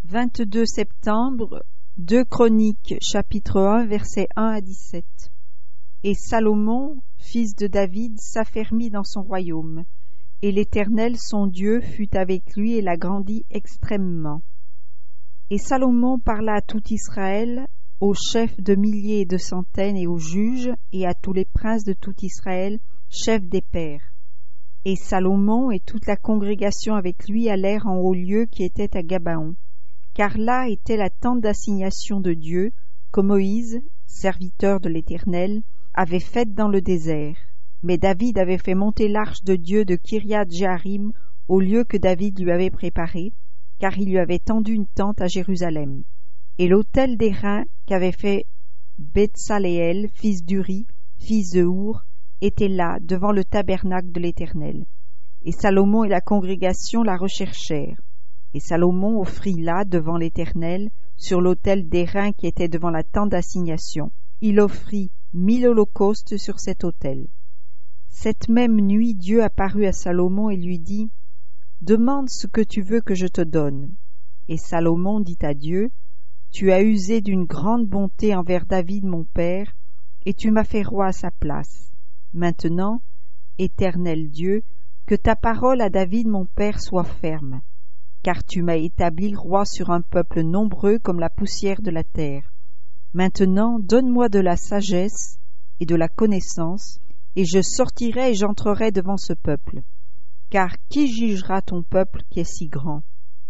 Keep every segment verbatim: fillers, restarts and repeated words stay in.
vingt-deux septembre, deux Chroniques, chapitre un, versets un à dix-sept. Et Salomon, fils de David, s'affermit dans son royaume, et l'Éternel son Dieu fut avec lui et l'agrandit extrêmement. Et Salomon parla à tout Israël, aux chefs de milliers et de centaines et aux juges, et à tous les princes de tout Israël, chefs des pairs. Et Salomon et toute la congrégation avec lui allèrent en haut lieu qui était à Gabaon, car là était la tente d'assignation de Dieu, que Moïse, serviteur de l'Éternel, avait faite dans le désert. Mais David avait fait monter l'arche de Dieu de Kiriath-Jéarim au lieu que David lui avait préparé, car il lui avait tendu une tente à Jérusalem. Et l'autel d'airain qu'avait fait Betsaleël, fils d'Uri, fils de Our, était là, devant le tabernacle de l'Éternel. Et Salomon et la congrégation la recherchèrent. Et Salomon offrit là, devant l'Éternel, sur l'autel d'airain qui était devant la tente d'assignation. Il offrit mille holocaustes sur cet autel. Cette même nuit, Dieu apparut à Salomon et lui dit : « Demande ce que tu veux que je te donne. » Et Salomon dit à Dieu : « Tu as usé d'une grande bonté envers David mon père, et tu m'as fait roi à sa place. Maintenant, Éternel Dieu, que ta parole à David mon père soit ferme, car tu m'as établi roi sur un peuple nombreux comme la poussière de la terre. Maintenant, donne-moi de la sagesse et de la connaissance, et je sortirai et j'entrerai devant ce peuple. Car qui jugera ton peuple qui est si grand ? »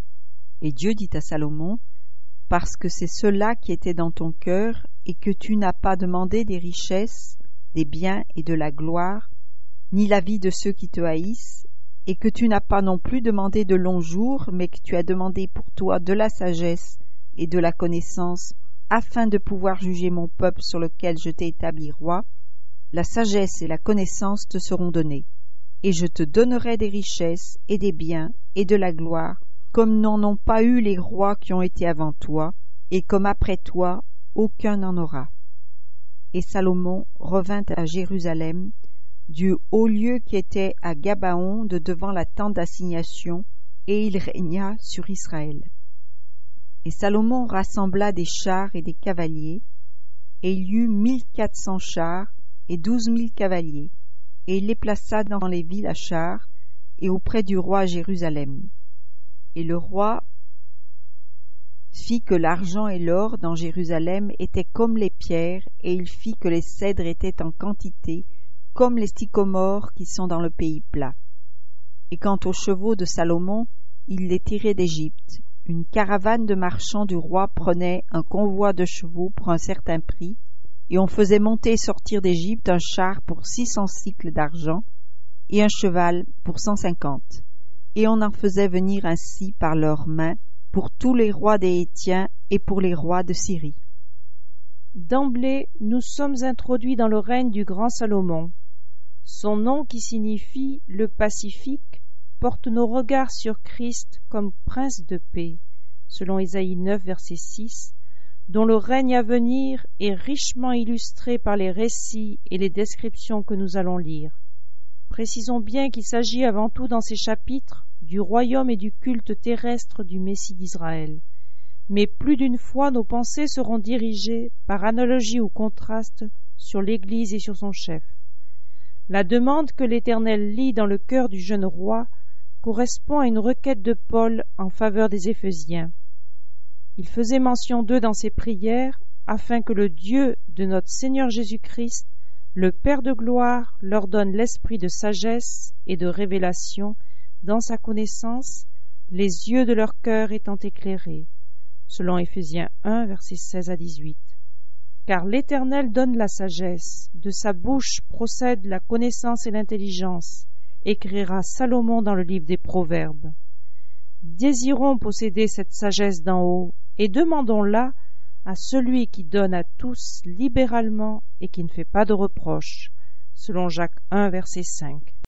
Et Dieu dit à Salomon : « Parce que c'est cela qui était dans ton cœur, et que tu n'as pas demandé des richesses, des biens et de la gloire, ni la vie de ceux qui te haïssent, et que tu n'as pas non plus demandé de longs jours, mais que tu as demandé pour toi de la sagesse et de la connaissance, afin de pouvoir juger mon peuple sur lequel je t'ai établi roi, la sagesse et la connaissance te seront données. Et je te donnerai des richesses et des biens et de la gloire, comme n'en ont pas eu les rois qui ont été avant toi, et comme après toi, aucun n'en aura. » Et Salomon revint à Jérusalem, du haut lieu qui était à Gabaon, de devant la tente d'assignation, et il régna sur Israël. Et Salomon rassembla des chars et des cavaliers, et il y eut mille quatre cents chars et douze mille cavaliers, et il les plaça dans les villes à chars et auprès du roi à Jérusalem. Et le roi fit que l'argent et l'or dans Jérusalem étaient comme les pierres, et il fit que les cèdres étaient en quantité, comme les sycomores qui sont dans le pays plat. Et quant aux chevaux de Salomon, il les tirait d'Égypte. Une caravane de marchands du roi prenait un convoi de chevaux pour un certain prix, et on faisait monter et sortir d'Égypte un char pour six cents cycles d'argent, et un cheval pour cent cinquante. Et on en faisait venir ainsi par leurs mains pour tous les rois des Hétiens et pour les rois de Syrie. D'emblée, nous sommes introduits dans le règne du grand Salomon. Son nom, qui signifie le pacifique, porte nos regards sur Christ comme prince de paix, selon Ésaïe neuf, verset six, dont le règne à venir est richement illustré par les récits et les descriptions que nous allons lire. Précisons bien qu'il s'agit avant tout dans ces chapitres du royaume et du culte terrestre du Messie d'Israël, mais plus d'une fois nos pensées seront dirigées par analogie ou contraste sur l'Église et sur son chef. La demande que l'Éternel lit dans le cœur du jeune roi correspond à une requête de Paul en faveur des Éphésiens. Il faisait mention d'eux dans ses prières afin que le Dieu de notre Seigneur Jésus-Christ, le Père de gloire, leur donne l'esprit de sagesse et de révélation dans sa connaissance, les yeux de leur cœur étant éclairés, selon Éphésiens un, versets seize à dix-huit. Car l'Éternel donne la sagesse, de sa bouche procède la connaissance et l'intelligence, écrira Salomon dans le livre des Proverbes. Désirons posséder cette sagesse d'en haut, et demandons-la à celui qui donne à tous libéralement et qui ne fait pas de reproches, selon Jacques un, verset cinq.